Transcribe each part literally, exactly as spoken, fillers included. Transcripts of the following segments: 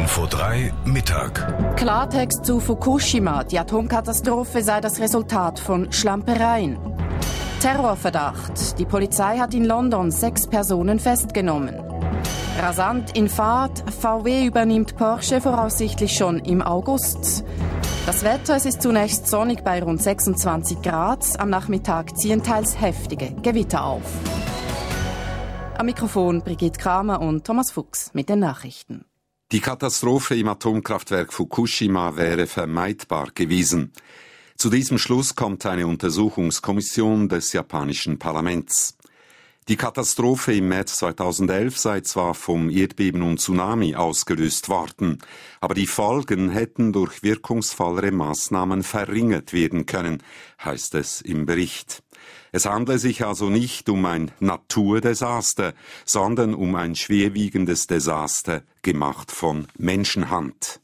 Info drei Mittag. Klartext zu Fukushima. Die Atomkatastrophe sei das Resultat von Schlampereien. Terrorverdacht. Die Polizei hat in London sechs Personen festgenommen. Rasant in Fahrt. V W übernimmt Porsche voraussichtlich schon im August. Das Wetter, es ist zunächst sonnig bei rund sechsundzwanzig Grad. Am Nachmittag ziehen teils heftige Gewitter auf. Am Mikrofon Brigitte Kramer und Thomas Fuchs mit den Nachrichten. Die Katastrophe im Atomkraftwerk Fukushima wäre vermeidbar gewesen. Zu diesem Schluss kommt eine Untersuchungskommission des japanischen Parlaments. Die Katastrophe im März zweitausendelf sei zwar vom Erdbeben und Tsunami ausgelöst worden, aber die Folgen hätten durch wirkungsvollere Maßnahmen verringert werden können, heißt es im Bericht. Es handle sich also nicht um ein Naturdesaster, sondern um ein schwerwiegendes Desaster, gemacht von Menschenhand.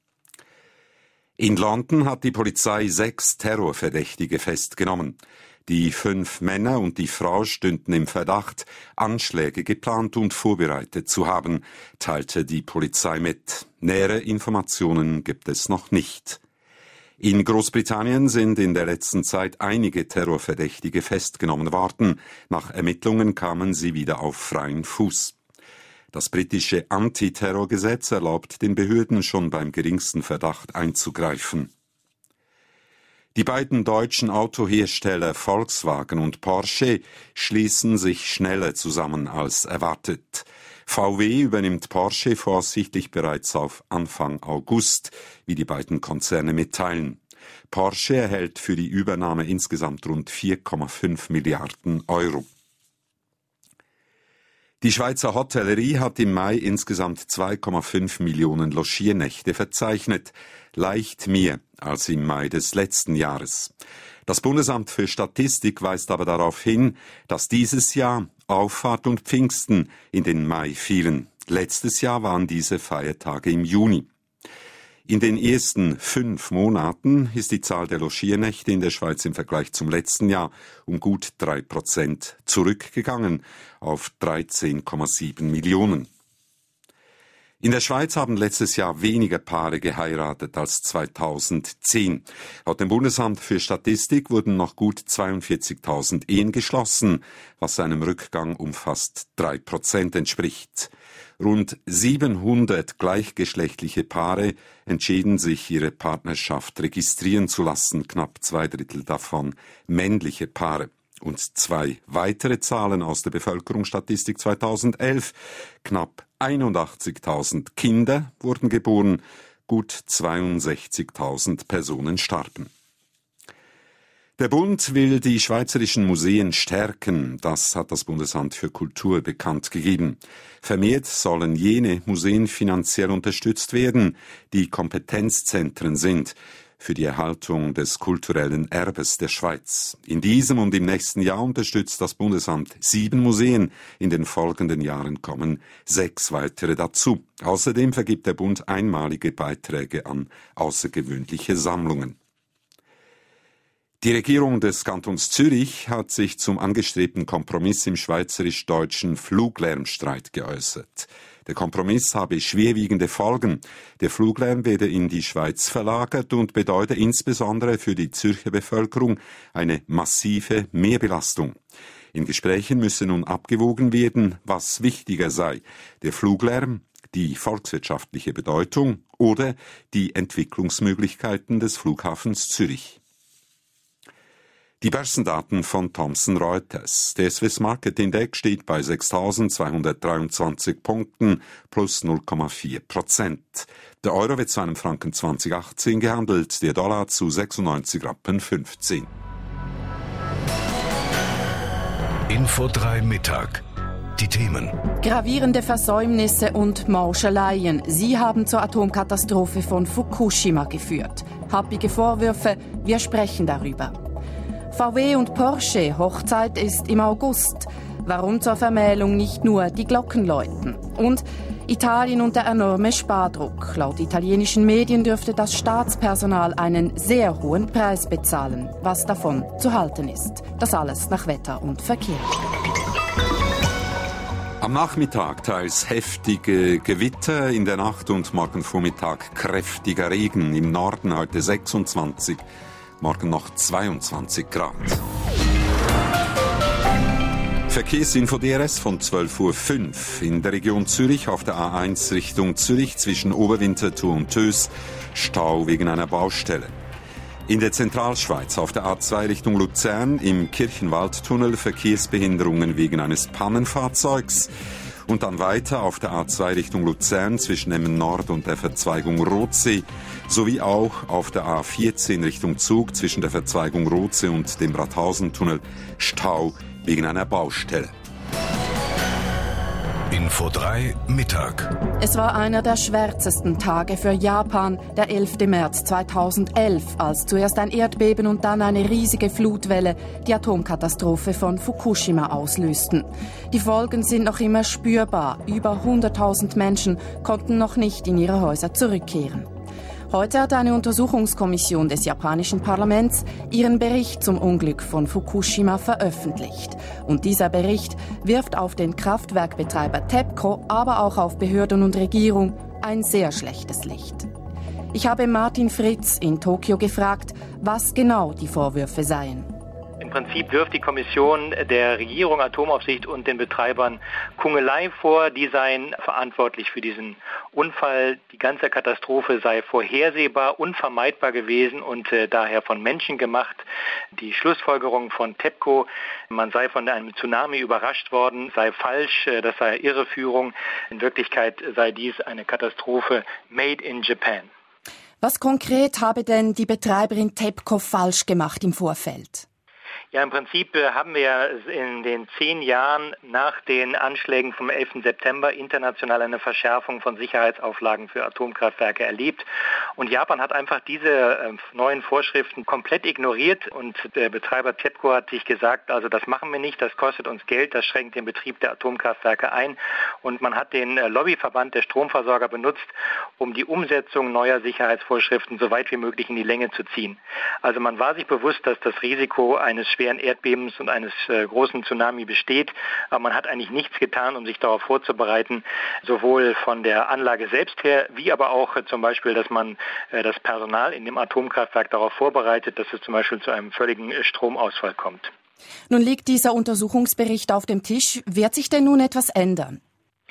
In London hat die Polizei sechs Terrorverdächtige festgenommen. Die fünf Männer und die Frau stünden im Verdacht, Anschläge geplant und vorbereitet zu haben, teilte die Polizei mit. Nähere Informationen gibt es noch nicht. In Großbritannien sind in der letzten Zeit einige Terrorverdächtige festgenommen worden. Nach Ermittlungen kamen sie wieder auf freien Fuß. Das britische Antiterrorgesetz erlaubt den Behörden schon beim geringsten Verdacht einzugreifen. Die beiden deutschen Autohersteller Volkswagen und Porsche schließen sich schneller zusammen als erwartet. V W übernimmt Porsche voraussichtlich bereits auf Anfang August, wie die beiden Konzerne mitteilen. Porsche erhält für die Übernahme insgesamt rund vier Komma fünf Milliarden Euro. Die Schweizer Hotellerie hat im Mai insgesamt zwei Komma fünf Millionen Logiernächte verzeichnet, leicht mehr als im Mai des letzten Jahres. Das Bundesamt für Statistik weist aber darauf hin, dass dieses Jahr Auffahrt und Pfingsten in den Mai fielen. Letztes Jahr waren diese Feiertage im Juni. In den ersten fünf Monaten ist die Zahl der Logiernächte in der Schweiz im Vergleich zum letzten Jahr um gut drei Prozent zurückgegangen auf dreizehn Komma sieben Millionen. In der Schweiz haben letztes Jahr weniger Paare geheiratet als zweitausendzehn. Laut dem Bundesamt für Statistik wurden noch gut zweiundvierzigtausend Ehen geschlossen, was einem Rückgang um fast drei Prozent entspricht. Rund siebenhundert gleichgeschlechtliche Paare entschieden sich, ihre Partnerschaft registrieren zu lassen, knapp zwei Drittel davon männliche Paare. Und zwei weitere Zahlen aus der Bevölkerungsstatistik zweitausendelf. Knapp einundachtzigtausend Kinder wurden geboren, gut zweiundsechzigtausend Personen starben. Der Bund will die schweizerischen Museen stärken, das hat das Bundesamt für Kultur bekannt gegeben. Vermehrt sollen jene Museen finanziell unterstützt werden, die Kompetenzzentren sind für die Erhaltung des kulturellen Erbes der Schweiz. In diesem und im nächsten Jahr unterstützt das Bundesamt sieben Museen. In den folgenden Jahren kommen sechs weitere dazu. Außerdem vergibt der Bund einmalige Beiträge an außergewöhnliche Sammlungen. Die Regierung des Kantons Zürich hat sich zum angestrebten Kompromiss im schweizerisch-deutschen Fluglärmstreit geäußert. Der Kompromiss habe schwerwiegende Folgen. Der Fluglärm werde in die Schweiz verlagert und bedeute insbesondere für die Zürcher Bevölkerung eine massive Mehrbelastung. In Gesprächen müsse nun abgewogen werden, was wichtiger sei: der Fluglärm, die volkswirtschaftliche Bedeutung oder die Entwicklungsmöglichkeiten des Flughafens Zürich. Die Börsendaten von Thomson Reuters. Der Swiss Market Index steht bei sechstausendzweihundertdreiundzwanzig Punkten plus null Komma vier Prozent. Der Euro wird zu einem Franken zwanzig achtzehn gehandelt, der Dollar zu sechsundneunzig Rappen fünfzehn. Info drei Mittag. Die Themen. Gravierende Versäumnisse und Mauscheleien. Sie haben zur Atomkatastrophe von Fukushima geführt. Happige Vorwürfe, wir sprechen darüber. V W und Porsche, Hochzeit ist im August. Warum zur Vermählung nicht nur die Glocken läuten? Und Italien unter enormem Spardruck. Laut italienischen Medien dürfte das Staatspersonal einen sehr hohen Preis bezahlen. Was davon zu halten ist. Das alles nach Wetter und Verkehr. Am Am Nachmittag teils heftige Gewitter, in der Nacht und morgen Vormittag kräftiger Regen. Im Norden heute sechsundzwanzig, morgen noch zweiundzwanzig Grad. Verkehrsinfo D R S von zwölf Uhr fünf. In der Region Zürich auf der A eins Richtung Zürich zwischen Oberwinterthur und Tös Stau wegen einer Baustelle. In der Zentralschweiz auf der A zwei Richtung Luzern im Kirchenwaldtunnel Verkehrsbehinderungen wegen eines Pannenfahrzeugs. Und dann weiter auf der A zwei Richtung Luzern zwischen Emmen Nord und der Verzweigung Rothsee sowie auch auf der A vierzehn Richtung Zug zwischen der Verzweigung Rothsee und dem Rathausentunnel Stau wegen einer Baustelle. Info drei Mittag. Es war einer der schwärzesten Tage für Japan, der elfte März zweitausendelf, als zuerst ein Erdbeben und dann eine riesige Flutwelle die Atomkatastrophe von Fukushima auslösten. Die Folgen sind noch immer spürbar. Über hunderttausend Menschen konnten noch nicht in ihre Häuser zurückkehren. Heute hat eine Untersuchungskommission des japanischen Parlaments ihren Bericht zum Unglück von Fukushima veröffentlicht. Und dieser Bericht wirft auf den Kraftwerkbetreiber TEPCO, aber auch auf Behörden und Regierung ein sehr schlechtes Licht. Ich habe Martin Fritz in Tokio gefragt, was genau die Vorwürfe seien. Im Prinzip wirft die Kommission der Regierung, Atomaufsicht und den Betreibern Kungelei vor. Die seien verantwortlich für diesen Unfall. Die ganze Katastrophe sei vorhersehbar, unvermeidbar gewesen und äh, daher von Menschen gemacht. Die Schlussfolgerung von TEPCO, man sei von einem Tsunami überrascht worden, sei falsch, äh, das sei Irreführung. In Wirklichkeit sei dies eine Katastrophe made in Japan. Was konkret habe denn die Betreiberin TEPCO falsch gemacht im Vorfeld? Ja, im Prinzip haben wir in den zehn Jahren nach den Anschlägen vom elften September international eine Verschärfung von Sicherheitsauflagen für Atomkraftwerke erlebt. Und Japan hat einfach diese neuen Vorschriften komplett ignoriert. Und der Betreiber TEPCO hat sich gesagt, also das machen wir nicht, das kostet uns Geld, das schränkt den Betrieb der Atomkraftwerke ein. Und man hat den Lobbyverband der Stromversorger benutzt, um die Umsetzung neuer Sicherheitsvorschriften so weit wie möglich in die Länge zu ziehen. Also man war sich bewusst, dass das Risiko eines schweren Erdbebens und eines äh, großen Tsunami besteht. Aber man hat eigentlich nichts getan, um sich darauf vorzubereiten, sowohl von der Anlage selbst her, wie aber auch äh, zum Beispiel, dass man äh, das Personal in dem Atomkraftwerk darauf vorbereitet, dass es zum Beispiel zu einem völligen äh, Stromausfall kommt. Nun liegt dieser Untersuchungsbericht auf dem Tisch. Wird sich denn nun etwas ändern?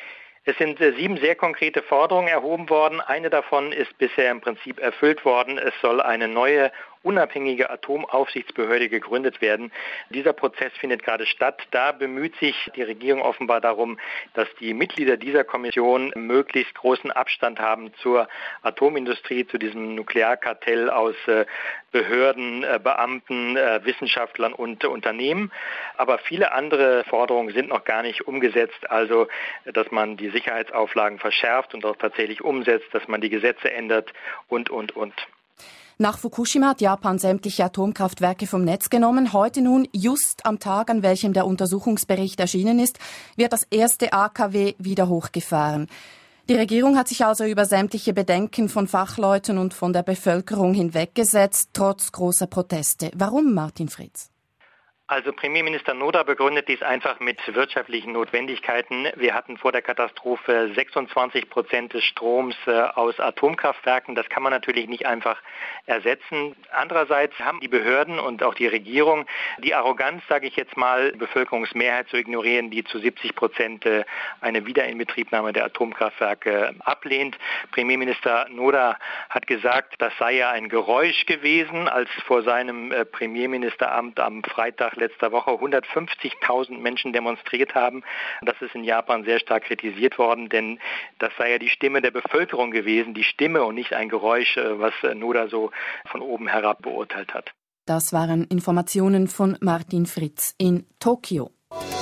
Es sind äh, sieben sehr konkrete Forderungen erhoben worden. Eine davon ist bisher im Prinzip erfüllt worden. Es soll eine neue unabhängige Atomaufsichtsbehörde gegründet werden. Dieser Prozess findet gerade statt. Da bemüht sich die Regierung offenbar darum, dass die Mitglieder dieser Kommission möglichst großen Abstand haben zur Atomindustrie, zu diesem Nuklearkartell aus Behörden, Beamten, Wissenschaftlern und Unternehmen. Aber viele andere Forderungen sind noch gar nicht umgesetzt. Also, dass man die Sicherheitsauflagen verschärft und auch tatsächlich umsetzt, dass man die Gesetze ändert und, und, und. Nach Fukushima hat Japan sämtliche Atomkraftwerke vom Netz genommen. Heute nun, just am Tag, an welchem der Untersuchungsbericht erschienen ist, wird das erste A K W wieder hochgefahren. Die Regierung hat sich also über sämtliche Bedenken von Fachleuten und von der Bevölkerung hinweggesetzt, trotz großer Proteste. Warum, Martin Fritz? Also Premierminister Noda begründet dies einfach mit wirtschaftlichen Notwendigkeiten. Wir hatten vor der Katastrophe sechsundzwanzig Prozent des Stroms äh, aus Atomkraftwerken. Das kann man natürlich nicht einfach ersetzen. Andererseits haben die Behörden und auch die Regierung die Arroganz, sage ich jetzt mal, die Bevölkerungsmehrheit zu ignorieren, die zu siebzig Prozent äh, eine Wiederinbetriebnahme der Atomkraftwerke ablehnt. Premierminister Noda hat gesagt, das sei ja ein Geräusch gewesen, als vor seinem äh, Premierministeramt am Freitag letzter Woche hundertfünfzigtausend Menschen demonstriert haben. Das ist in Japan sehr stark kritisiert worden, denn das sei ja die Stimme der Bevölkerung gewesen, die Stimme und nicht ein Geräusch, was Noda so von oben herab beurteilt hat. Das waren Informationen von Martin Fritz in Tokio.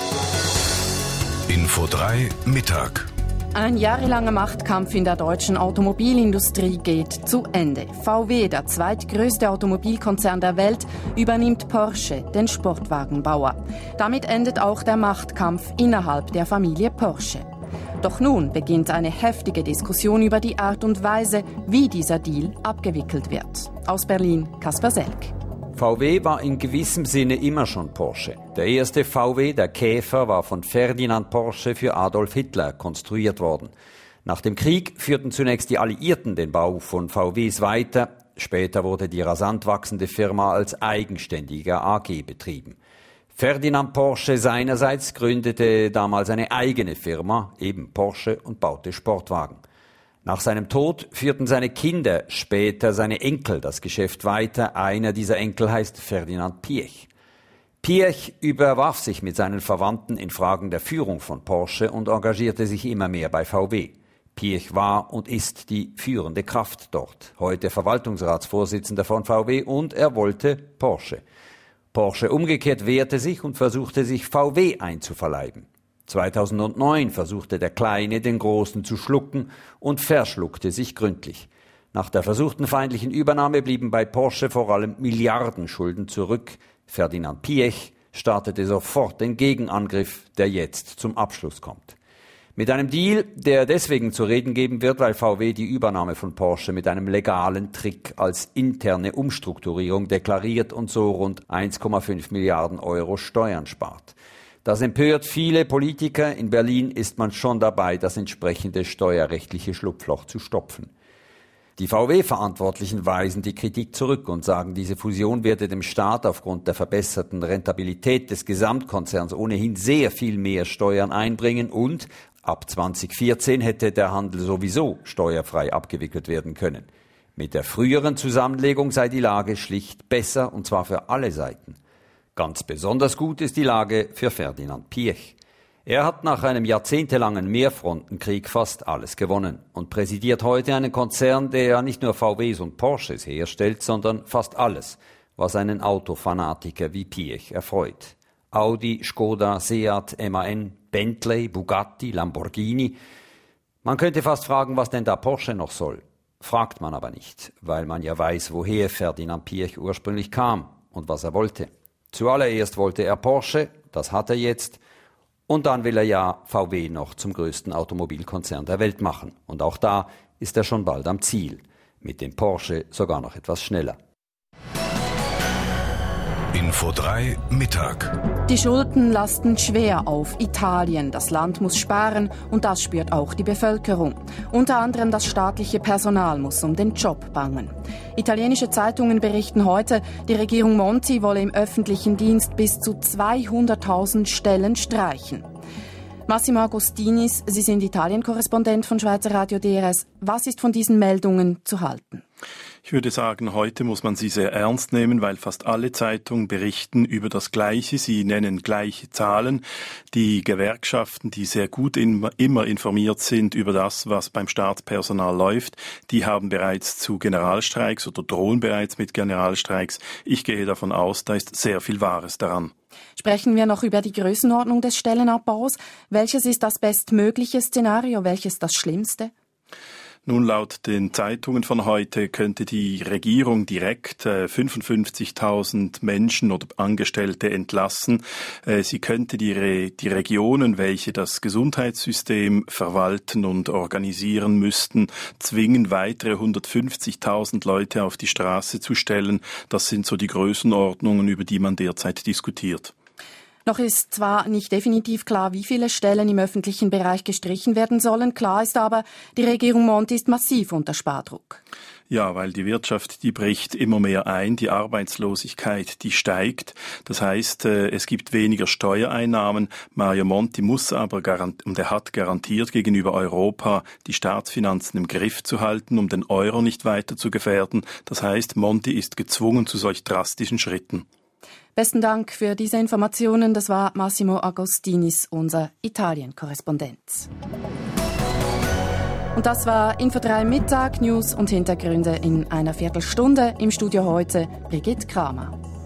Info drei Mittag. Ein jahrelanger Machtkampf in der deutschen Automobilindustrie geht zu Ende. V W, der zweitgrößte Automobilkonzern der Welt, übernimmt Porsche, den Sportwagenbauer. Damit endet auch der Machtkampf innerhalb der Familie Porsche. Doch nun beginnt eine heftige Diskussion über die Art und Weise, wie dieser Deal abgewickelt wird. Aus Berlin, Kasper Selk. V W war in gewissem Sinne immer schon Porsche. Der erste V W, der Käfer, war von Ferdinand Porsche für Adolf Hitler konstruiert worden. Nach dem Krieg führten zunächst die Alliierten den Bau von V Ws weiter. Später wurde die rasant wachsende Firma als eigenständiger A G betrieben. Ferdinand Porsche seinerseits gründete damals eine eigene Firma, eben Porsche, und baute Sportwagen. Nach seinem Tod führten seine Kinder, später seine Enkel, das Geschäft weiter. Einer dieser Enkel heißt Ferdinand Piëch. Piëch überwarf sich mit seinen Verwandten in Fragen der Führung von Porsche und engagierte sich immer mehr bei V W. Piëch war und ist die führende Kraft dort, heute Verwaltungsratsvorsitzender von V W, und er wollte Porsche. Porsche umgekehrt wehrte sich und versuchte sich V W einzuverleiben. zweitausendneun versuchte der Kleine, den Großen zu schlucken und verschluckte sich gründlich. Nach der versuchten feindlichen Übernahme blieben bei Porsche vor allem Milliardenschulden zurück. Ferdinand Piëch startete sofort den Gegenangriff, der jetzt zum Abschluss kommt. Mit einem Deal, der deswegen zu reden geben wird, weil V W die Übernahme von Porsche mit einem legalen Trick als interne Umstrukturierung deklariert und so rund eins Komma fünf Milliarden Euro Steuern spart. Das empört viele Politiker. In Berlin ist man schon dabei, das entsprechende steuerrechtliche Schlupfloch zu stopfen. Die V W-Verantwortlichen weisen die Kritik zurück und sagen, diese Fusion werde dem Staat aufgrund der verbesserten Rentabilität des Gesamtkonzerns ohnehin sehr viel mehr Steuern einbringen und ab zweitausendvierzehn hätte der Handel sowieso steuerfrei abgewickelt werden können. Mit der früheren Zusammenlegung sei die Lage schlicht besser, und zwar für alle Seiten. Ganz besonders gut ist die Lage für Ferdinand Piëch. Er hat nach einem jahrzehntelangen Mehrfrontenkrieg fast alles gewonnen und präsidiert heute einen Konzern, der ja nicht nur V Ws und Porsches herstellt, sondern fast alles, was einen Autofanatiker wie Piëch erfreut. Audi, Skoda, Seat, M A N, Bentley, Bugatti, Lamborghini. Man könnte fast fragen, was denn da Porsche noch soll. Fragt man aber nicht, weil man ja weiß, woher Ferdinand Piëch ursprünglich kam und was er wollte. Zuallererst wollte er Porsche, das hat er jetzt, und dann will er ja V W noch zum größten Automobilkonzern der Welt machen. Und auch da ist er schon bald am Ziel, mit dem Porsche sogar noch etwas schneller. Info drei Mittag. Die Schulden lasten schwer auf Italien. Das Land muss sparen und das spürt auch die Bevölkerung. Unter anderem das staatliche Personal muss um den Job bangen. Italienische Zeitungen berichten heute, die Regierung Monti wolle im öffentlichen Dienst bis zu zweihunderttausend Stellen streichen. Massimo Agostinis, Sie sind Italien-Korrespondent von Schweizer Radio D R S. Was ist von diesen Meldungen zu halten? Ich würde sagen, heute muss man sie sehr ernst nehmen, weil fast alle Zeitungen berichten über das Gleiche. Sie nennen gleiche Zahlen. Die Gewerkschaften, die sehr gut in, immer informiert sind über das, was beim Staatspersonal läuft, die haben bereits zu Generalstreiks oder drohen bereits mit Generalstreiks. Ich gehe davon aus, da ist sehr viel Wahres daran. Sprechen wir noch über die Größenordnung des Stellenabbaus. Welches ist das bestmögliche Szenario? Welches das schlimmste? Nun, laut den Zeitungen von heute könnte die Regierung direkt äh, fünfundfünfzigtausend Menschen oder Angestellte entlassen. Äh, sie könnte die, Re- die Regionen, welche das Gesundheitssystem verwalten und organisieren müssten, zwingen, weitere hundertfünfzigtausend Leute auf die Straße zu stellen. Das sind so die Größenordnungen, über die man derzeit diskutiert. Noch ist zwar nicht definitiv klar, wie viele Stellen im öffentlichen Bereich gestrichen werden sollen. Klar ist aber, die Regierung Monti ist massiv unter Spardruck. Ja, weil die Wirtschaft, die bricht immer mehr ein, die Arbeitslosigkeit, die steigt. Das heißt, es gibt weniger Steuereinnahmen. Mario Monti muss aber garant- und er hat garantiert gegenüber Europa die Staatsfinanzen im Griff zu halten, um den Euro nicht weiter zu gefährden. Das heißt, Monti ist gezwungen zu solch drastischen Schritten. Besten Dank für diese Informationen. Das war Massimo Agostinis, unser Italien-Korrespondent. Und das war Info drei Mittag, News und Hintergründe in einer Viertelstunde. Im Studio heute Brigitte Kramer.